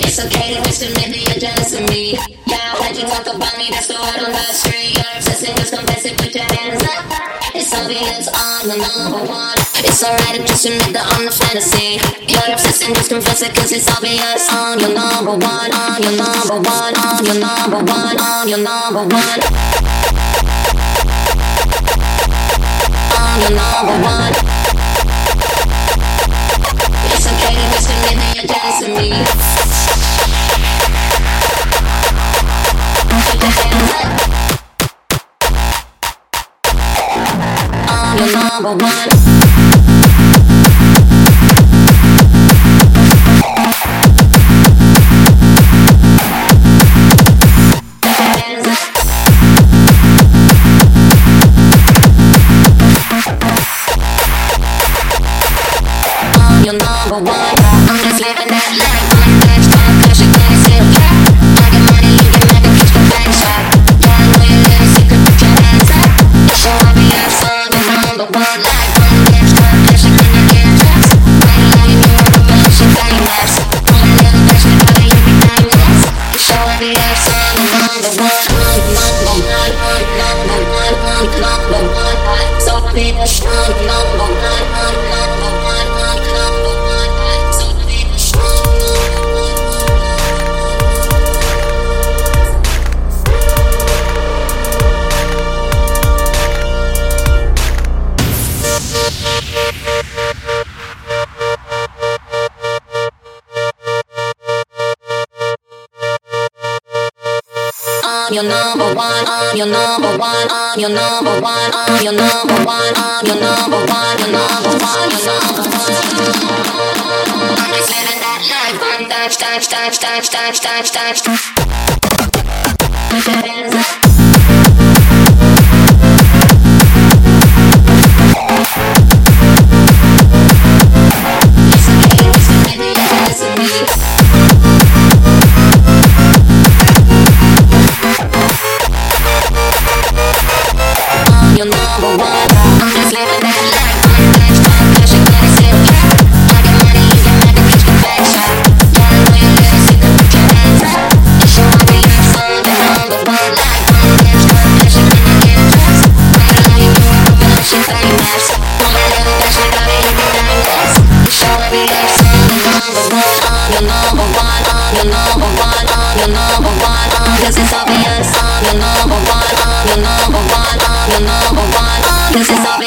It's okay to wish to admit that you're jealous of me. Yeah, I heard you talk about me, that's the word on the street. You're obsessing, just confess it, put your hands up. It's obvious I'm the number one. It's alright to just admit that I'm the fantasy. You're obsessing, just confess it, cause it's obvious I'm your number one. I'm your number one. I'm your number one. I'm your number one. I'm your number one. It's okay to wish to admit that you're jealous of me. Put your hands up. I'm your number one. You're number one. I'm just living that life. I'm next time, cause you're gonna sit back. I get money, you get mad, and catch the back shot. Yeah, I know your little secret, put your hands up. It's so obvious, I'm your number one. Like one next time, cause you're gonna get dressed. When you know you know the man, she famous. All that little bitch, we got it, you be timeless. It's so obvious, I'm your number one. I'm number one. I'm number one. I'm number one. So obvious, I'm number one. I'm number one. I'm your number one, I'm your number one, I'm your number one, I'm your number one, I'm your number one, your number one, your number one. I'm just living that life, I'm touch. Put your hands up. It's okay, it's okay, you're jealous of me. You're number one. I'm just living that life. I'm next time, cause you're gonna sit back. I get money, you get mad, and catch the back shot. Yeah, I know your little secret, put your hands up. It's so obvious, I'm the number one. Like one next time, cause you're gonna get dressed. When you know you know the man, she famous. All that little bitch, we got it, you be timeless. It's so obvious, I'm the number one. I'm your number one. I'm your number one. I'm your number one. Cause it's obvious, I'm your number one. I'm your number one. I'm your number one. Cause it's obvious.